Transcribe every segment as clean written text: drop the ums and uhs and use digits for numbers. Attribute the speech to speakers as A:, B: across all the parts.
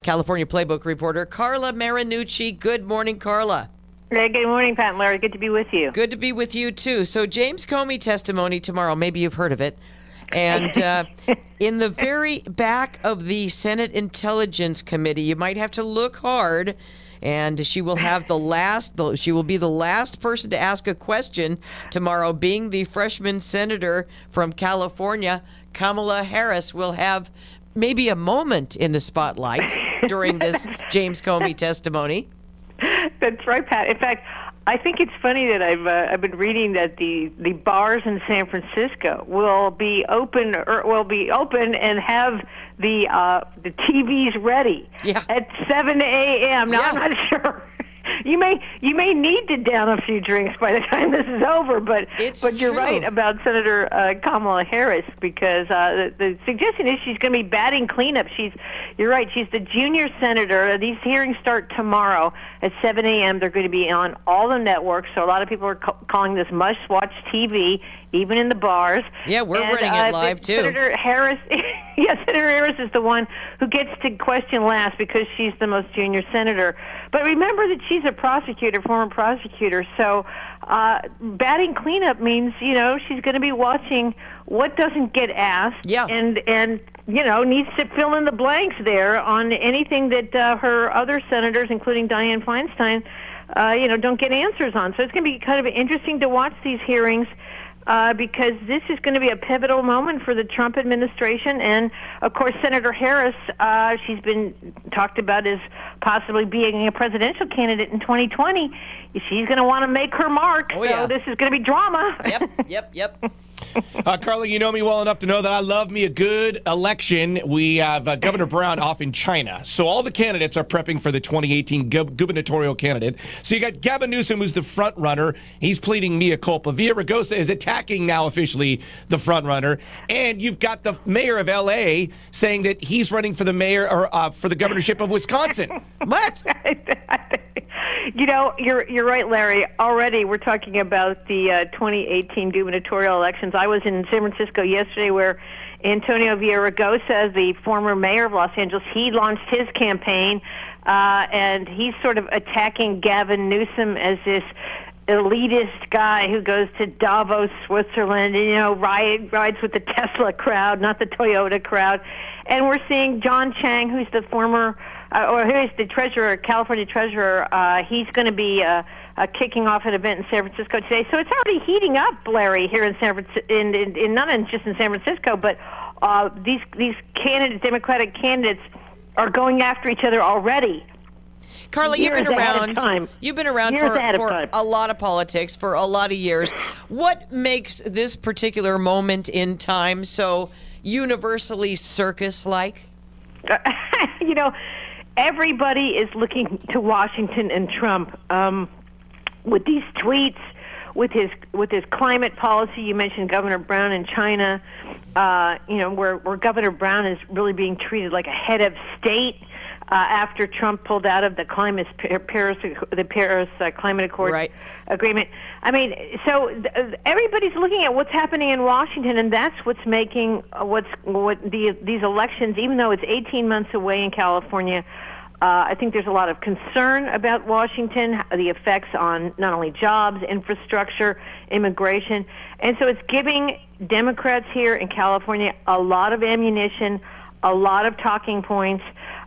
A: California Playbook reporter Carla Marinucci. Good morning, Carla.
B: Hey, good morning, Pat and Larry. Good to be with you.
A: Good to be with you, too. So James Comey testimony tomorrow. Maybe you've heard of it. And in the very back of the Senate Intelligence Committee, you might have to look hard, and she will have she will be the last person to ask a question tomorrow, being the freshman senator from California. Kamala Harris will have maybe a moment in the spotlight during this James Comey testimony.
B: That's right, Pat. In fact, I think it's funny that I've been reading that the bars in San Francisco will be open and have the TVs ready at 7 a.m. Now, I'm not sure. You may need to down a few drinks by the time this is over, but you're right about Senator Kamala Harris, because the suggestion is she's going to be batting cleanup. You're right. She's the junior senator. These hearings start tomorrow at 7 a.m. They're going to be on all the networks, so a lot of people are calling this must-watch TV, even in the bars.
A: Yeah, we're running it live, too.
B: Senator Harris, Senator Harris is the one who gets to question last because she's the most junior senator. But remember that she's a prosecutor, former prosecutor, so batting cleanup means, she's going to be watching what doesn't get asked and needs to fill in the blanks there on anything that her other senators, including Dianne Feinstein, don't get answers on. So it's going to be kind of interesting to watch these hearings. Because this is going to be a pivotal moment for the Trump administration. And, of course, Senator Harris, she's been talked about as possibly being a presidential candidate in 2020. She's going to want to make her mark, this is going to be drama.
A: Yep.
C: Carla, you know me well enough to know that I love me a good election. We have Governor Brown off in China. So all the candidates are prepping for the 2018 gubernatorial candidate. So you got Gavin Newsom, who's the front runner. He's pleading mea culpa. Villaraigosa is attacking now officially the front runner. And you've got the mayor of L.A. saying that he's running for the mayor or for the governorship of Wisconsin.
A: What?
B: You're right, Larry. Already we're talking about the 2018 gubernatorial elections. I was in San Francisco yesterday where Antonio Villaraigosa, the former mayor of Los Angeles, he launched his campaign, and he's sort of attacking Gavin Newsom as this elitist guy who goes to Davos, Switzerland, and, rides with the Tesla crowd, not the Toyota crowd. And we're seeing John Chang, who's the former who is the treasurer, California treasurer. He's going to be kicking off an event in San Francisco today. So it's already heating up, Larry, here in San Francisco, not just in San Francisco, but these candidates, Democratic candidates, are going after each other already.
A: Carla, you've been around. You've been around for a lot of politics for a lot of years. What makes this particular moment in time so universally circus-like?
B: Everybody is looking to Washington and Trump with these tweets, with his climate policy. You mentioned Governor Brown in China, where Governor Brown is really being treated like a head of state after Trump pulled out of the Paris Climate Accord agreement. I mean, so everybody's looking at what's happening in Washington, and that's what's making these elections, even though it's 18 months away in California. I think there's a lot of concern about Washington, the effects on not only jobs, infrastructure, immigration. And so it's giving Democrats here in California a lot of ammunition, a lot of talking points.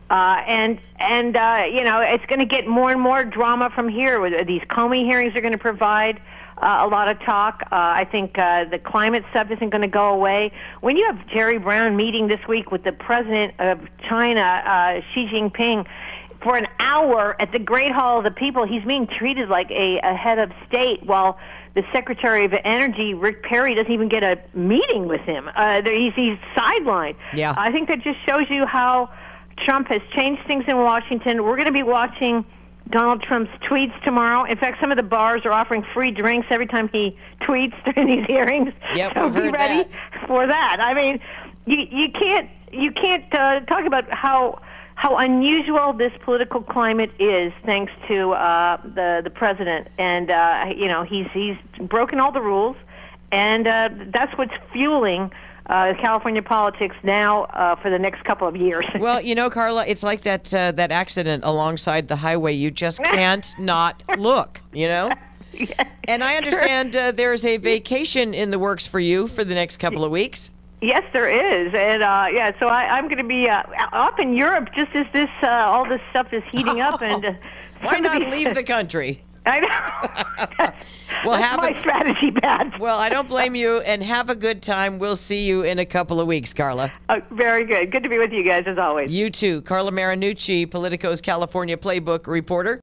B: It's going to get more and more drama from here. These Comey hearings are going to provide a lot of talk. I think the climate stuff isn't going to go away. When you have Jerry Brown meeting this week with the president of China, Xi Jinping, for an hour at the Great Hall of the People, he's being treated like a head of state, while the Secretary of Energy, Rick Perry, doesn't even get a meeting with him. He's sidelined.
A: Yeah.
B: I think that just shows you how Trump has changed things in Washington. We're going to be watching Donald Trump's tweets tomorrow. In fact, some of the bars are offering free drinks every time he tweets during these hearings.
A: Yep,
B: so be ready for that. I mean, you can't talk about how unusual this political climate is, thanks to the president. And he's broken all the rules, and that's what's fueling California politics now for the next couple of years.
A: Well, Carla, it's like that accident alongside the highway. You just can't not look,
B: Yes,
A: And I understand there's a vacation in the works for you for the next couple of weeks.
B: Yes, there is, and so I'm going to be up in Europe just as this all this stuff is heating up, and
A: Why not leave the country?
B: I know.
A: Well,
B: That's my strategy, Pat.
A: Well, I don't blame you, and have a good time. We'll see you in a couple of weeks, Carla.
B: Very good. Good to be with you guys as always.
A: You too. Carla Marinucci, Politico's California Playbook reporter.